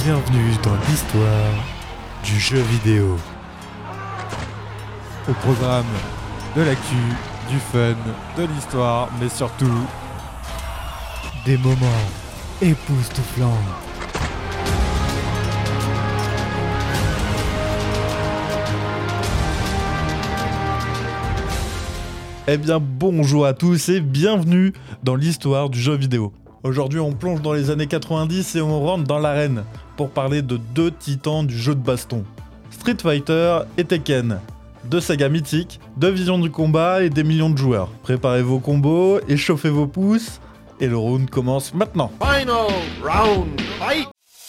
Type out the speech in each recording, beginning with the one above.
Bienvenue dans l'histoire du jeu vidéo. Au programme de l'actu, du fun, de l'histoire, mais surtout des moments époustouflants. Eh bien bonjour à tous et bienvenue dans l'histoire du jeu vidéo. Aujourd'hui on plonge dans les années 90 et on rentre dans l'arène pour parler de deux titans du jeu de baston. Street Fighter et Tekken. Deux sagas mythiques, deux visions du combat et des millions de joueurs. Préparez vos combos, échauffez vos pouces et le round commence maintenant. Final round fight!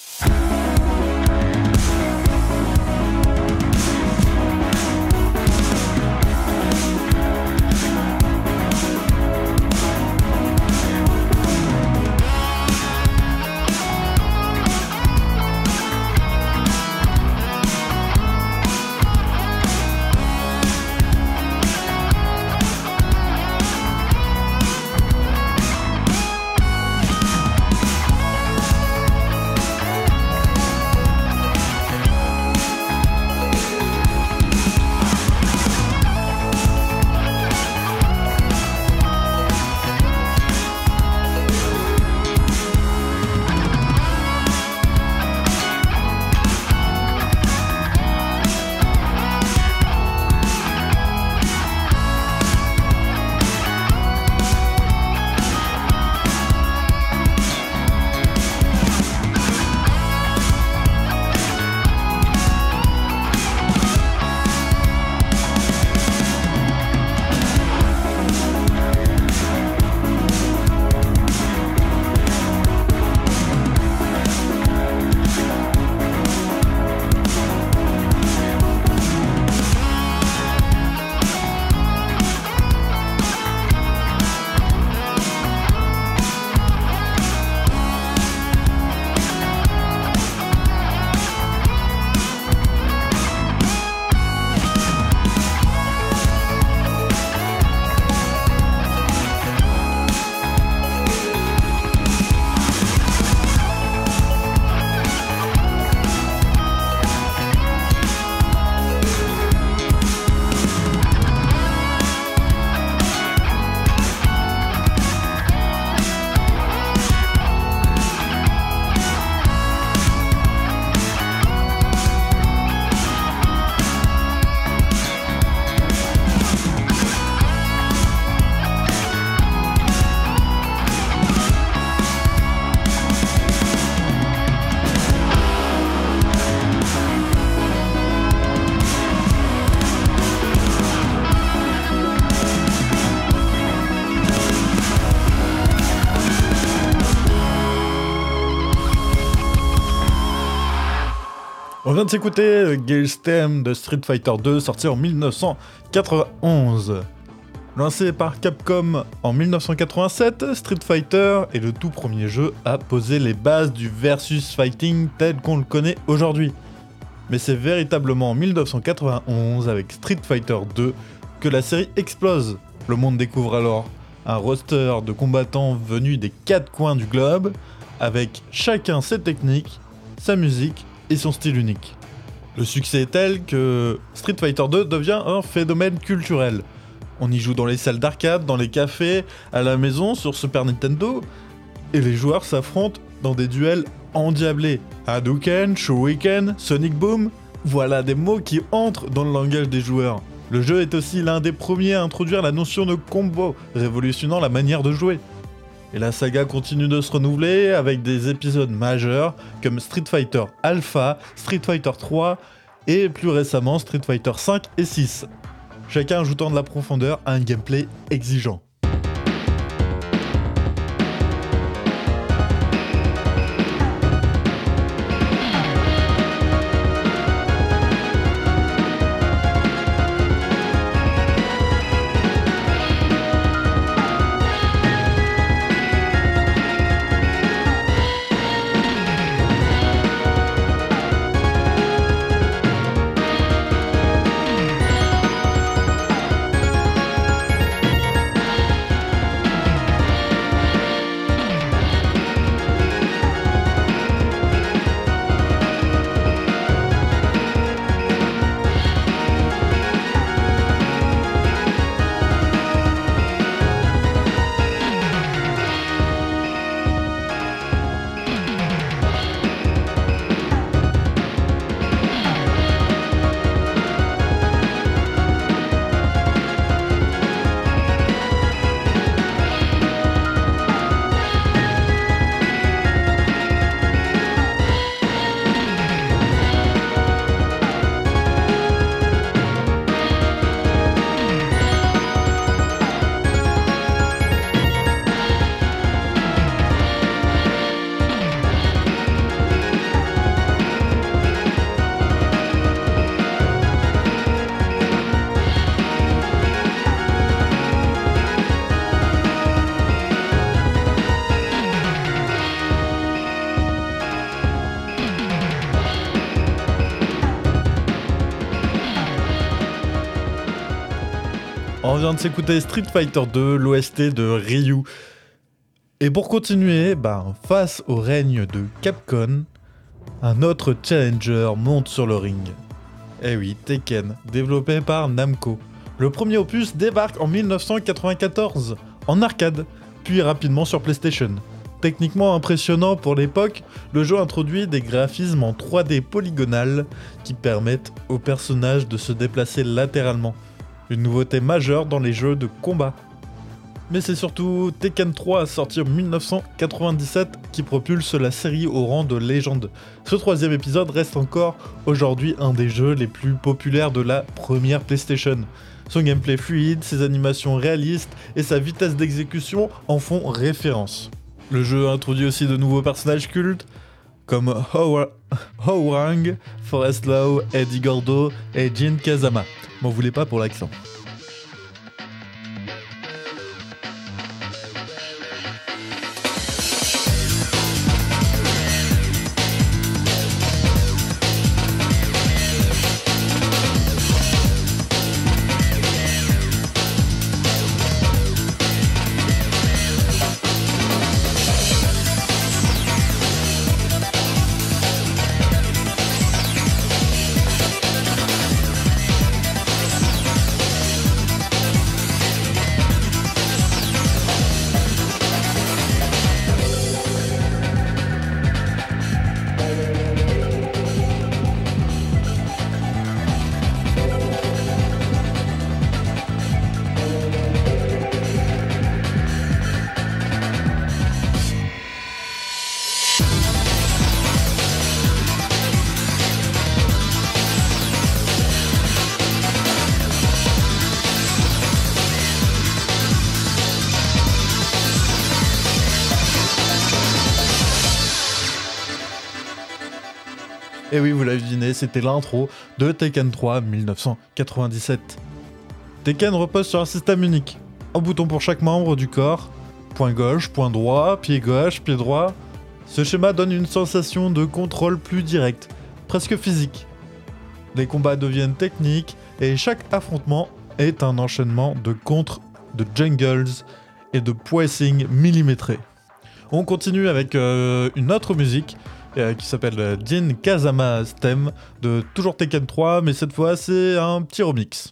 On vient de s'écouter Gale's Theme de Street Fighter 2 sorti en 1991. Lancé par Capcom en 1987, Street Fighter est le tout premier jeu à poser les bases du versus fighting tel qu'on le connaît aujourd'hui. Mais c'est véritablement en 1991 avec Street Fighter 2 que la série explose. Le monde découvre alors un roster de combattants venus des quatre coins du globe, avec chacun ses techniques, sa musique et son style unique. Le succès est tel que Street Fighter 2 devient un phénomène culturel. On y joue dans les salles d'arcade, dans les cafés, à la maison, sur Super Nintendo, et les joueurs s'affrontent dans des duels endiablés. Hadouken, Shuriken, Sonic Boom, voilà des mots qui entrent dans le langage des joueurs. Le jeu est aussi l'un des premiers à introduire la notion de combo, révolutionnant la manière de jouer. Et la saga continue de se renouveler avec des épisodes majeurs comme Street Fighter Alpha, Street Fighter 3 et plus récemment Street Fighter 5 et 6. Chacun ajoutant de la profondeur à un gameplay exigeant. On vient de s'écouter Street Fighter 2, l'OST de Ryu. Et pour continuer, face au règne de Capcom, un autre challenger monte sur le ring. Eh oui, Tekken, développé par Namco. Le premier opus débarque en 1994, en arcade, puis rapidement sur PlayStation. Techniquement impressionnant pour l'époque, le jeu introduit des graphismes en 3D polygonal qui permettent aux personnages de se déplacer latéralement. Une nouveauté majeure dans les jeux de combat. Mais c'est surtout Tekken 3 sorti en 1997 qui propulse la série au rang de légende. Ce troisième épisode reste encore aujourd'hui un des jeux les plus populaires de la première PlayStation. Son gameplay fluide, ses animations réalistes et sa vitesse d'exécution en font référence. Le jeu introduit aussi de nouveaux personnages cultes comme Hwoarang, Forrest Lau, Eddie Gordo et Jin Kazama. M'en voulez pas pour l'accent. Et oui, vous l'avez deviné, c'était l'intro de Tekken 3 1997. Tekken repose sur un système unique. Un bouton pour chaque membre du corps, point gauche, point droit, pied gauche, pied droit. Ce schéma donne une sensation de contrôle plus direct, presque physique. Les combats deviennent techniques et chaque affrontement est un enchaînement de contres, de jungles et de pressing millimétrés. On continue avec une autre musique qui s'appelle Jin Kazama's Theme de toujours Tekken 3, mais cette fois c'est un petit remix.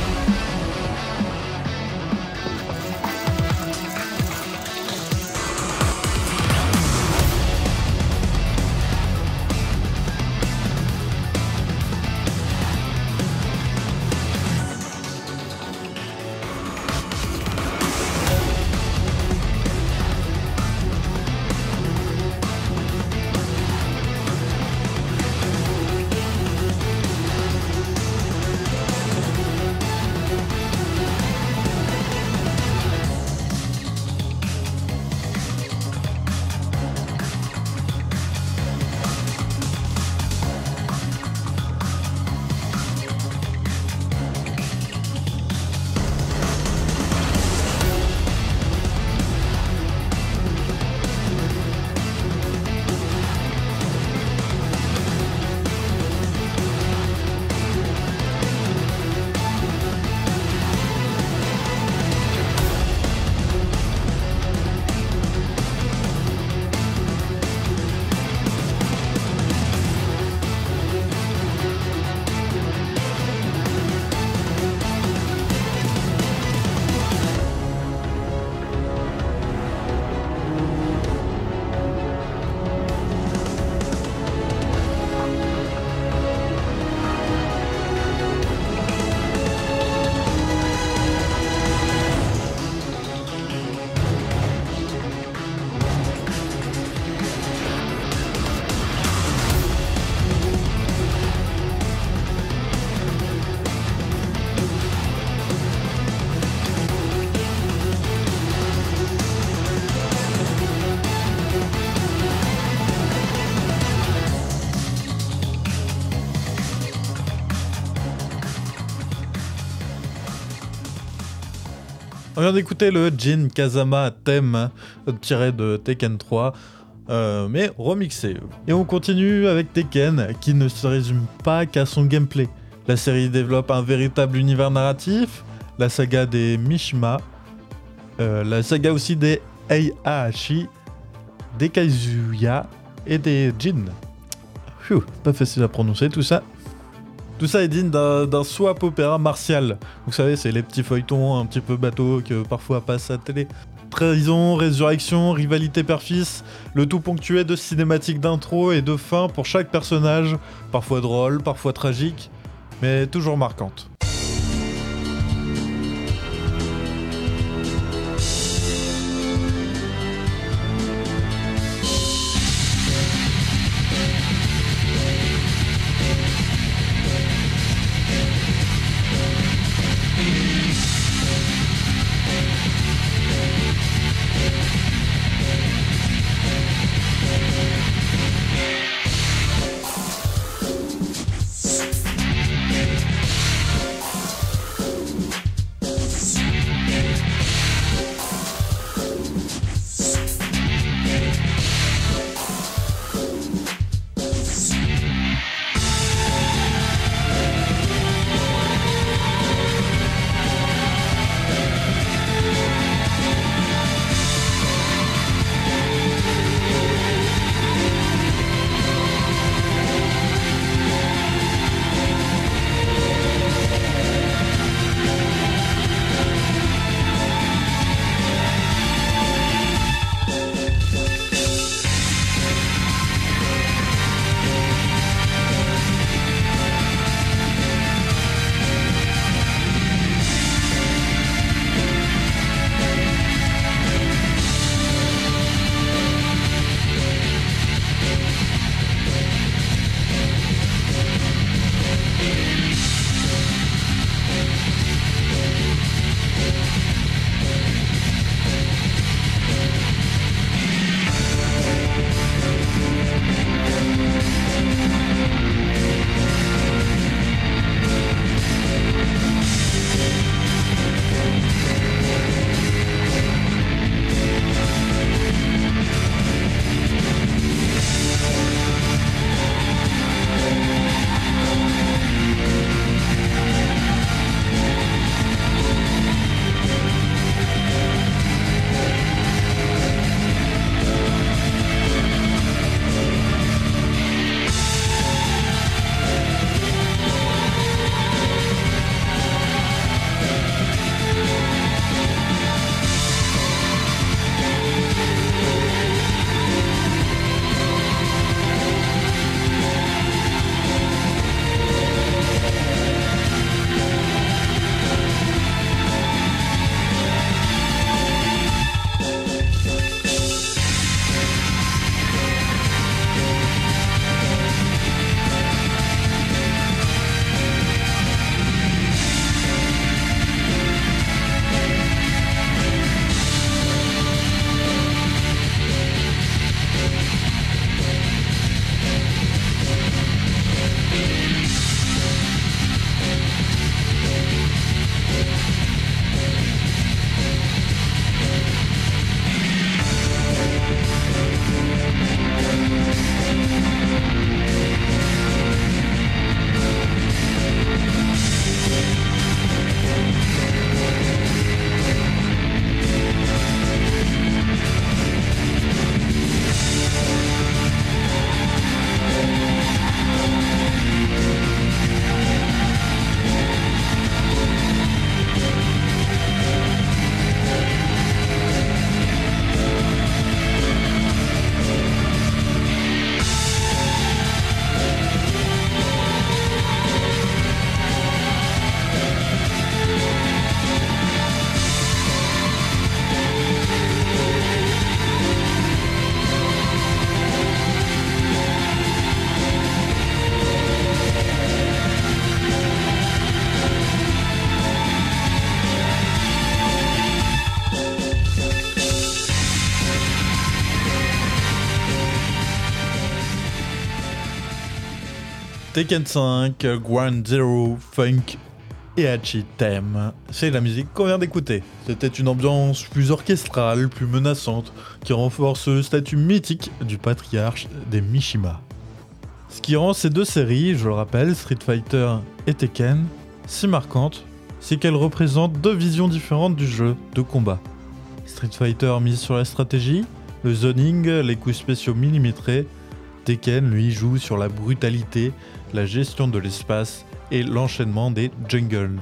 On vient d'écouter le Jin Kazama thème tiré de Tekken 3, mais remixé. Et on continue avec Tekken, qui ne se résume pas qu'à son gameplay. La série développe un véritable univers narratif, la saga des Mishima, la saga aussi des Heihachi, des Kaizuya et des Jin. Pas facile à prononcer tout ça. Tout ça est digne d'un swap opéra martial. Vous savez, c'est les petits feuilletons un petit peu bateaux que parfois passent à la télé. Trahison, résurrection, rivalité père-fils, le tout ponctué de cinématiques d'intro et de fin pour chaque personnage, parfois drôle, parfois tragique, mais toujours marquante. Tekken 5, Ground Zero, Funk et Hachi Theme. C'est la musique qu'on vient d'écouter. C'était une ambiance plus orchestrale, plus menaçante, qui renforce le statut mythique du patriarche des Mishima. Ce qui rend ces deux séries, je le rappelle, Street Fighter et Tekken, si marquantes c'est qu'elle représente deux visions différentes du jeu de combat. Street Fighter mise sur la stratégie, le zoning, les coups spéciaux millimétrés. Tekken, lui, joue sur la brutalité, la gestion de l'espace et l'enchaînement des jungles.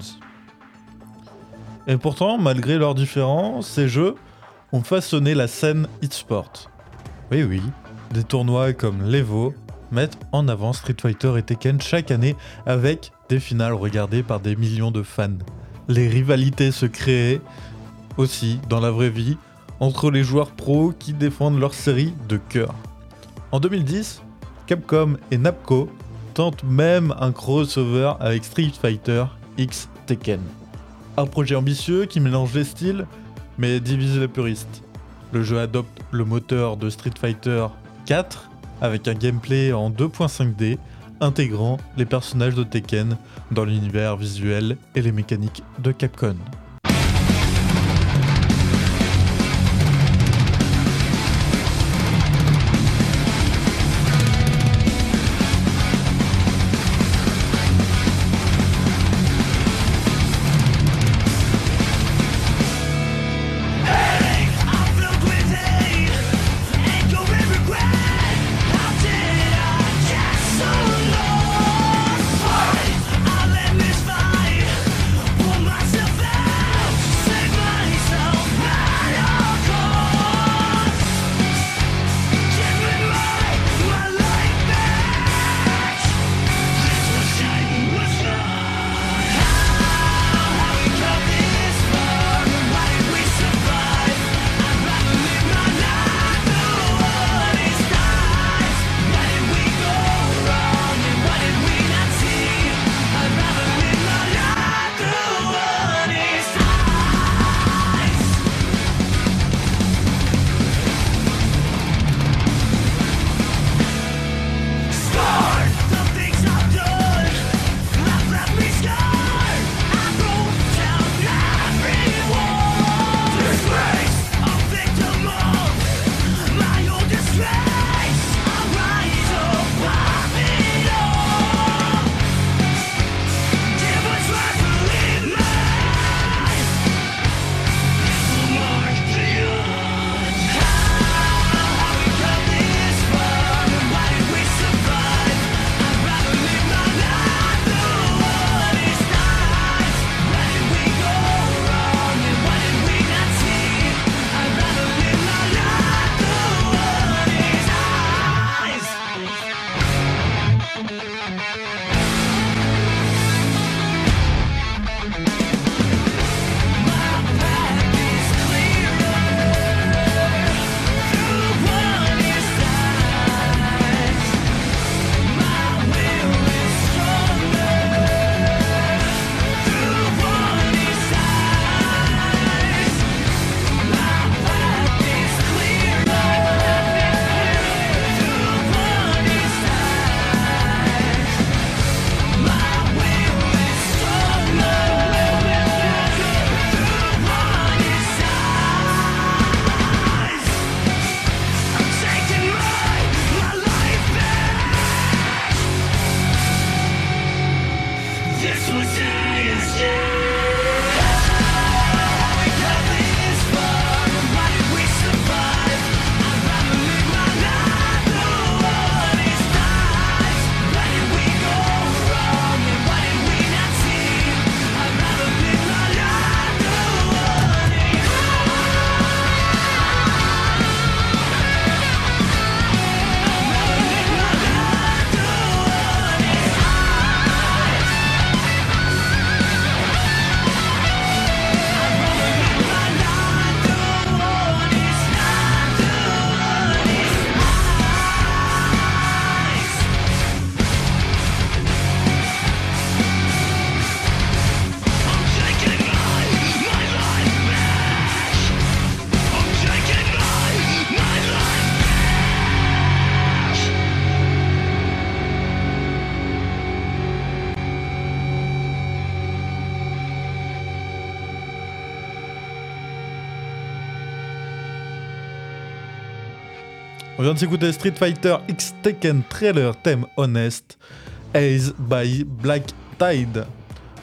Et pourtant, malgré leurs différences, ces jeux ont façonné la scène e-sport. Oui, des tournois comme l'Evo mettent en avant Street Fighter et Tekken chaque année avec des finales regardées par des millions de fans. Les rivalités se créaient aussi dans la vraie vie entre les joueurs pros qui défendent leur série de cœur. En 2010, Capcom et Namco tentent même un crossover avec Street Fighter X Tekken. Un projet ambitieux qui mélange les styles mais divise les puristes. Le jeu adopte le moteur de Street Fighter 4 avec un gameplay en 2.5D intégrant les personnages de Tekken dans l'univers visuel et les mécaniques de Capcom. On vient de s'écouter Street Fighter X Tekken trailer thème Honest, Ace by Black Tide.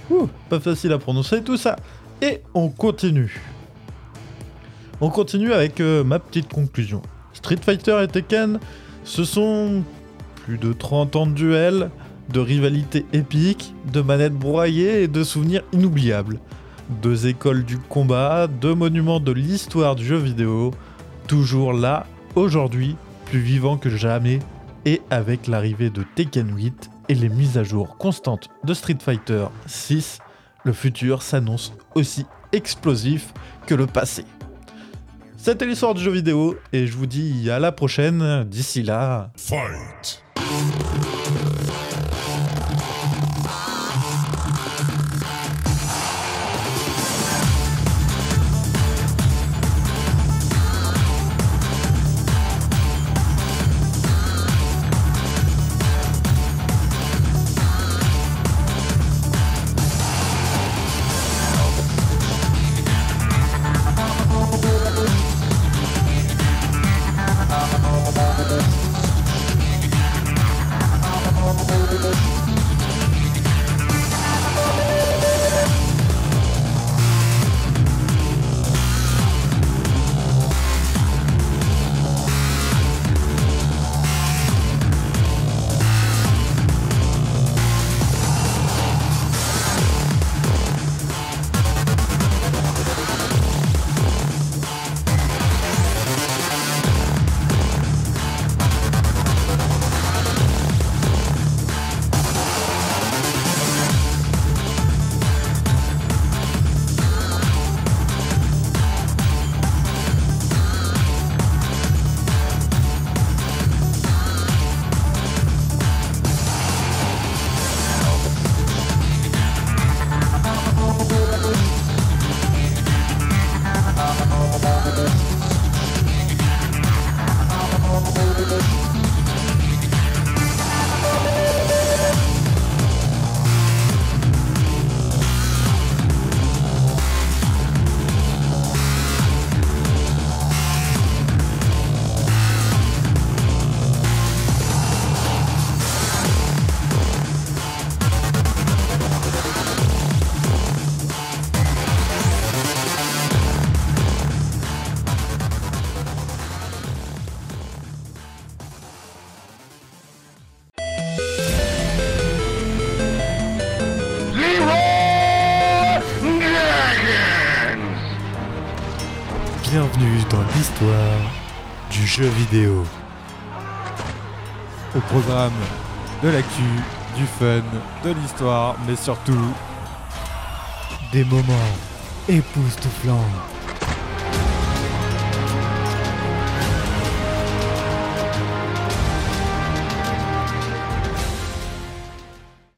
Pas facile à prononcer tout ça. Et on continue. On continue avec ma petite conclusion. Street Fighter et Tekken, ce sont plus de 30 ans de duel, de rivalité épique, de manettes broyées et de souvenirs inoubliables. 2 écoles du combat, 2 monuments de l'histoire du jeu vidéo, toujours là, aujourd'hui, plus vivants que jamais, et avec l'arrivée de Tekken 8 et les mises à jour constantes de Street Fighter 6, le futur s'annonce aussi explosif que le passé. C'était l'histoire du jeu vidéo, et je vous dis à la prochaine, d'ici là... Fight! Bienvenue dans l'histoire du jeu vidéo. Au programme de l'actu, du fun, de l'histoire, mais surtout des moments époustouflants.